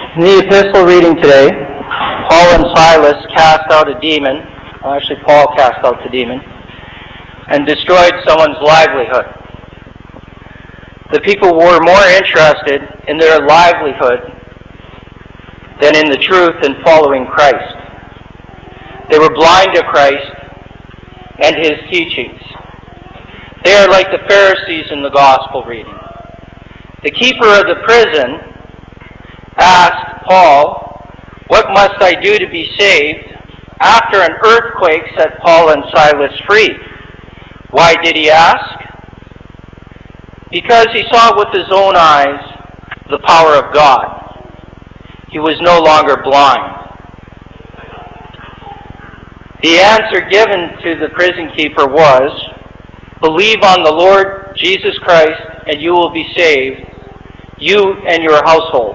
In the epistle reading today, Paul and Silas cast out a demon, actually Paul cast out the demon, and destroyed someone's livelihood. The people were more interested in their livelihood than in the truth and following Christ. They were blind to Christ and His teachings. They are like the Pharisees in the gospel reading. The keeper of the prison asked Paul, "What must I do to be saved?" after an earthquake set Paul and Silas free. Why did he ask? Because he saw with his own eyes the power of God. He was no longer blind. The answer given to the prison keeper was, "Believe on the Lord Jesus Christ and you will be saved, you and your household."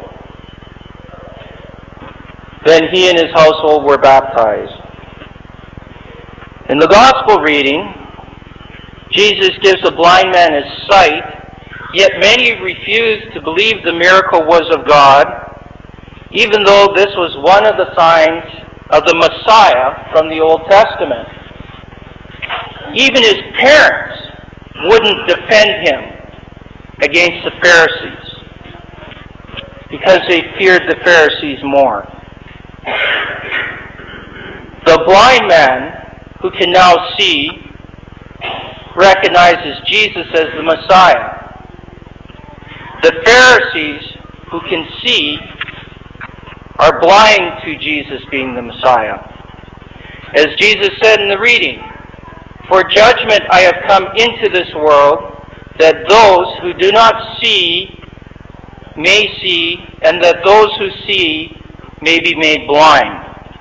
Then he and his household were baptized. In the gospel reading, Jesus gives the blind man his sight, yet many refused to believe the miracle was of God, even though this was one of the signs of the Messiah from the Old Testament. Even his parents wouldn't defend him against the Pharisees because they feared the Pharisees more. The blind man, who can now see, recognizes Jesus as the Messiah. The Pharisees, who can see, are blind to Jesus being the Messiah. As Jesus said in the reading, "For judgment I have come into this world, that those who do not see may see, and that those who see may be made blind."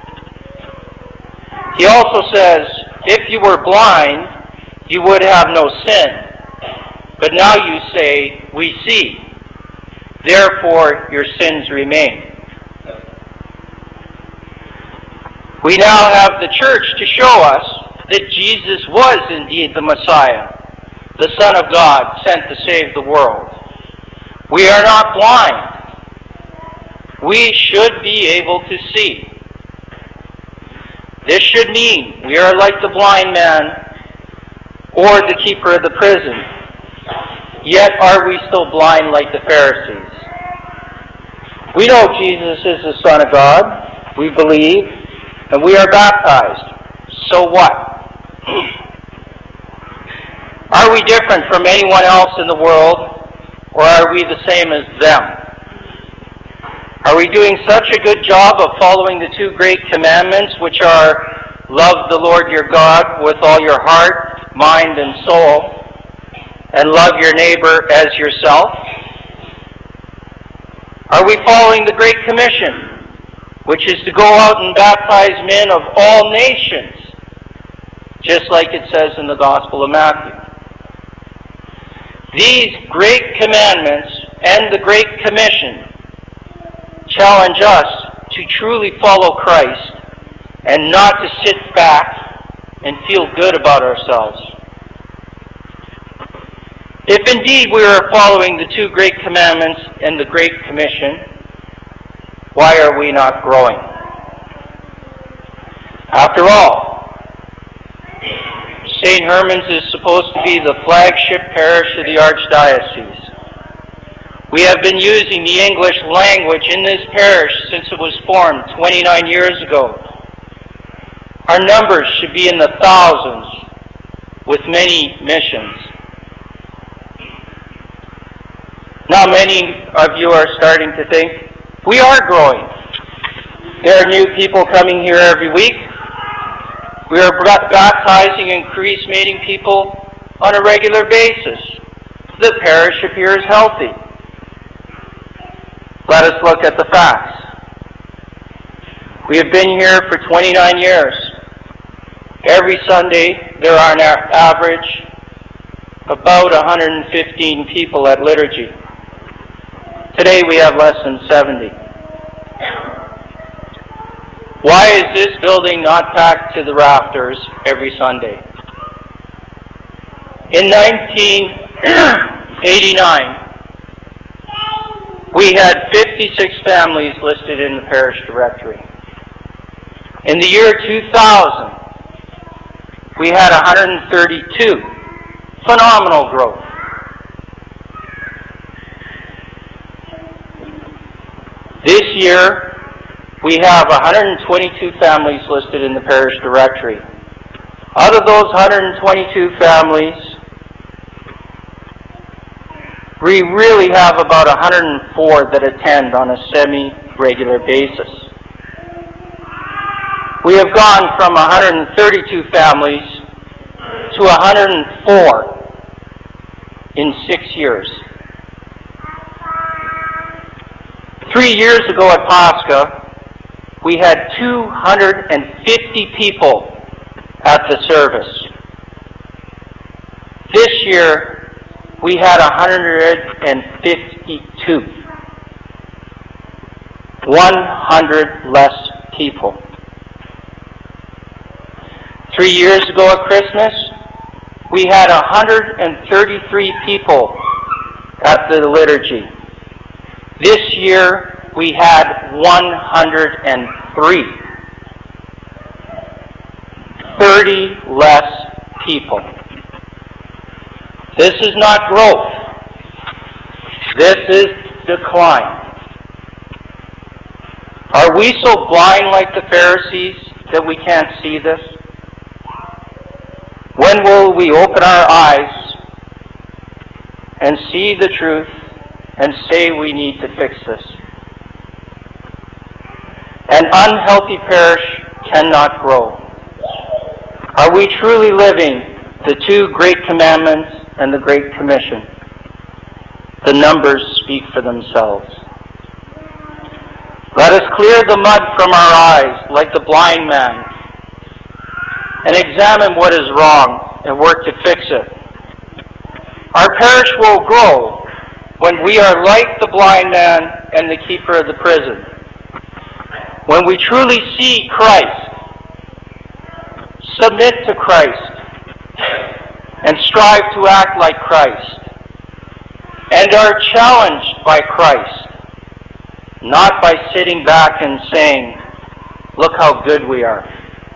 He also says, "If you were blind, you would have no sin. But now you say, 'We see.' Therefore your sins remain." We now have the church to show us that Jesus was indeed the Messiah, the Son of God sent to save the world. We are not blind. We should be able to see. This should mean we are like the blind man or the keeper of the prison. Yet are we still blind like the Pharisees? We know Jesus is the Son of God. We believe, and we are baptized. So what? Are we different from anyone else in the world, or are we the same as them? Are we doing such a good job of following the two great commandments, which are, love the Lord your God with all your heart, mind, and soul, and love your neighbor as yourself? Are we following the Great Commission, which is to go out and baptize men of all nations, just like it says in the Gospel of Matthew? These great commandments and the Great Commission challenge us to truly follow Christ and not to sit back and feel good about ourselves. If indeed we are following the two great commandments and the Great Commission, why are we not growing? After all, St. Herman's is supposed to be the flagship parish of the Archdiocese. We have been using the English language in this parish since it was formed 29 years ago. Our numbers should be in the thousands, with many missions. Now many of you are starting to think, we are growing. There are new people coming here every week. We are baptizing and chrismating people on a regular basis. The parish appears healthy. Let us look at the facts. We have been here for 29 years. Every Sunday, there are on average about 115 people at liturgy. Today, we have less than 70. Why is this building not packed to the rafters every Sunday? In 1989, we had 50 56 families listed in the parish directory. In the year 2000, we had 132. Phenomenal growth. This year, we have 122 families listed in the parish directory. Out of those 122 families, we really have about 104 that attend on a semi-regular basis. We have gone from 132 families to 104 in 6 years. 3 years ago at Pascha, we had 250 people at the service. This year, we had 152. 100 less people. 3 years ago at Christmas, we had 133 people at the liturgy. This year, we had 103. 30 less people. This is not growth. This is decline. Are we so blind like the Pharisees that we can't see this? When will we open our eyes and see the truth and say we need to fix this? An unhealthy parish cannot grow. Are we truly living the 2 great commandments and the Great Commission? The numbers speak for themselves. Let us clear the mud from our eyes like the blind man and examine what is wrong and work to fix it. Our parish will grow when we are like the blind man and the keeper of the prison. When we truly see Christ, submit to Christ, and strive to act like Christ, and are challenged by Christ, not by sitting back and saying, look how good we are.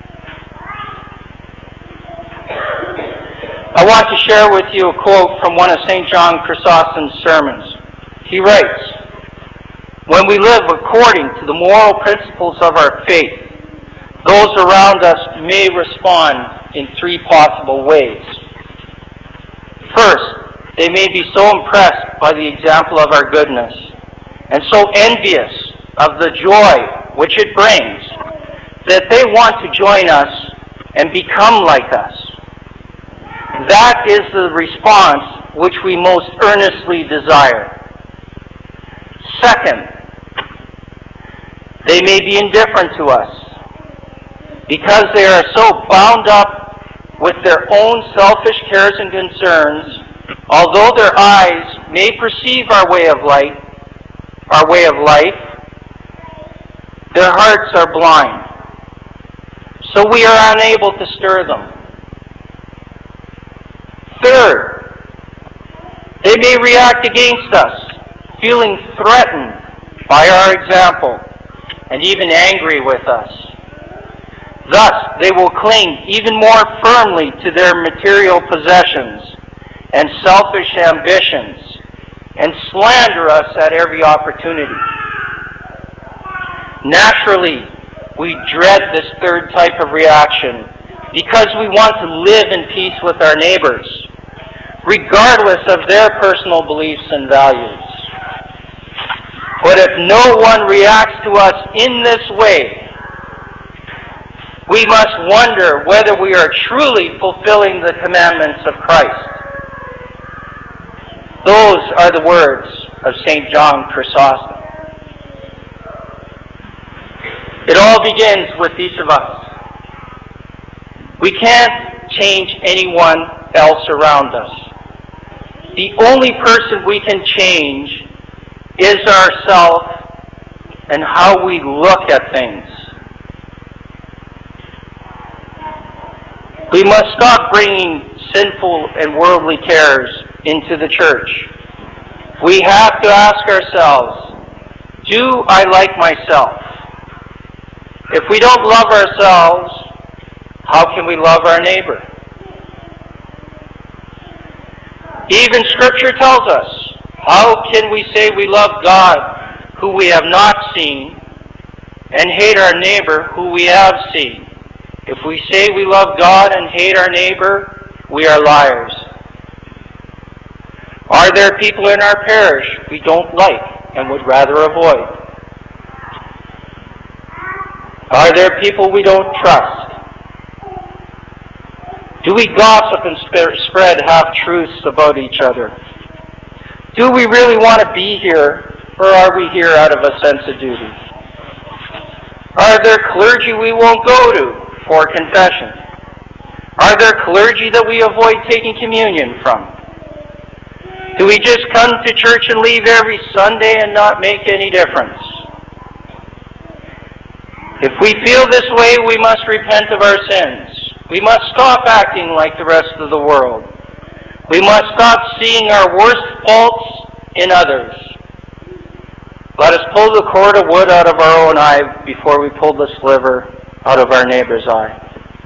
I want to share with you a quote from one of St. John Chrysostom's sermons. He writes, when we live according to the moral principles of our faith, those around us may respond in 3 possible ways. First, they may be so impressed by the example of our goodness and so envious of the joy which it brings that they want to join us and become like us. That is the response which we most earnestly desire. Second, they may be indifferent to us because they are so bound up with their own selfish cares and concerns. Although their eyes may perceive our way of life, their hearts are blind. So we are unable to stir them. Third, they may react against us, feeling threatened by our example and even angry with us. Thus, they will cling even more firmly to their material possessions and selfish ambitions and slander us at every opportunity. Naturally, we dread this third type of reaction because we want to live in peace with our neighbors, regardless of their personal beliefs and values. But if no one reacts to us in this way, we must wonder whether we are truly fulfilling the commandments of Christ. Those are the words of St. John Chrysostom. It all begins with each of us. We can't change anyone else around us. The only person we can change is ourselves and how we look at things. We must stop bringing sinful and worldly cares into the church. We have to ask ourselves, Do I like myself? If we don't love ourselves, how can we love our neighbor? Even Scripture tells us, how can we say we love God who we have not seen and hate our neighbor who we have seen? If we say we love God and hate our neighbor, we are liars. Are there people in our parish we don't like and would rather avoid? Are there people we don't trust? Do we gossip and spread half-truths about each other? Do we really want to be here, or are we here out of a sense of duty? Are there clergy we won't go to for confession? Are there clergy that we avoid taking communion from? Do we just come to church and leave every Sunday and not make any difference? If we feel this way, we must repent of our sins. We must stop acting like the rest of the world. We must stop seeing our worst faults in others. Let us pull the cord of wood out of our own eye before we pull the sliver out of our neighbor's eye.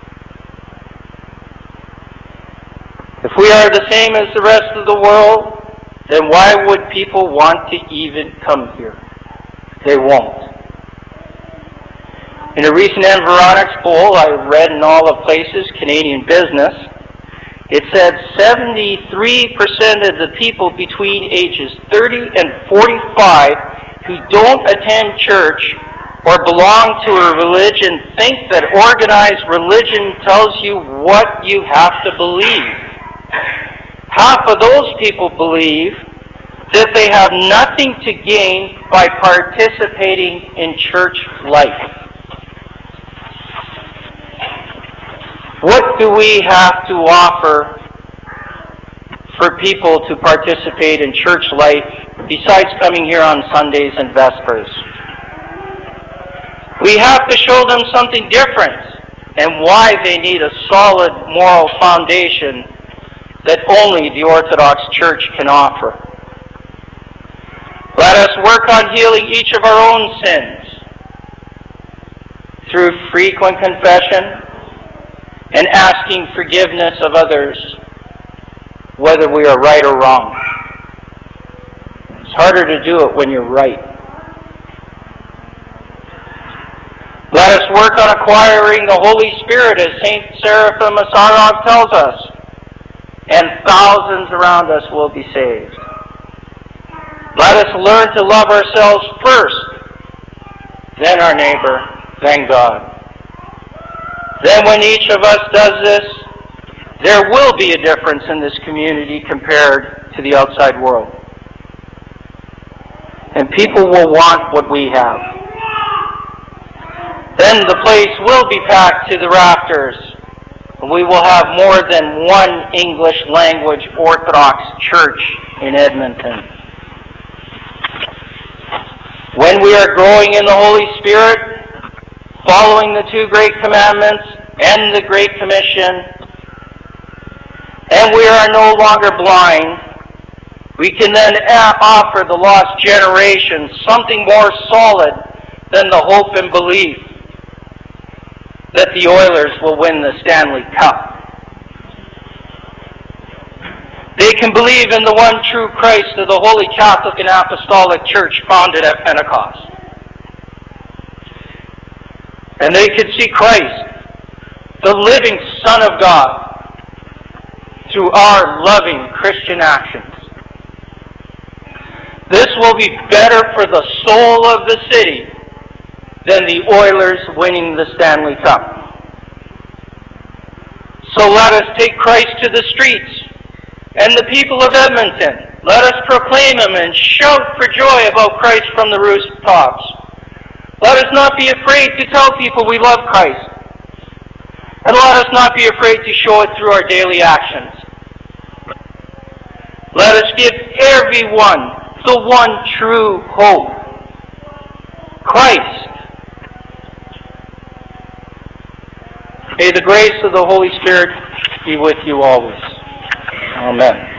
If we are the same as the rest of the world, then why would people want to even come here? They won't. In a recent Environics poll I read in All of Places, Canadian Business, it said 73% of the people between ages 30 and 45 who don't attend church or belong to a religion think that organized religion tells you what you have to believe. Half of those people believe that they have nothing to gain by participating in church life. What do we have to offer for people to participate in church life besides coming here on Sundays and Vespers? We have to show them something different and why they need a solid moral foundation that only the Orthodox Church can offer. Let us work on healing each of our own sins through frequent confession and asking forgiveness of others, whether we are right or wrong. It's harder to do it when you're right. Let us work on acquiring the Holy Spirit, as St. Seraphim of Sarov tells us, and thousands around us will be saved. Let us learn to love ourselves first, then our neighbor, then God. Then when each of us does this, there will be a difference in this community compared to the outside world. And people will want what we have. Then the place will be packed to the rafters, and we will have more than one English language Orthodox church in Edmonton. When we are growing in the Holy Spirit, following the two great commandments and the Great Commission, and we are no longer blind, we can then offer the lost generation something more solid than the hope and belief that the Oilers will win the Stanley Cup. They can believe in the one true Christ of the Holy Catholic and Apostolic Church founded at Pentecost. And they can see Christ, the living Son of God, through our loving Christian actions. This will be better for the soul of the city than the Oilers winning the Stanley Cup. So let us take Christ to the streets, and the people of Edmonton, let us proclaim Him and shout for joy about Christ from the rooftops. Let us not be afraid to tell people we love Christ. And let us not be afraid to show it through our daily actions. Let us give everyone the one true hope, Christ. May the grace of the Holy Spirit be with you always. Amen.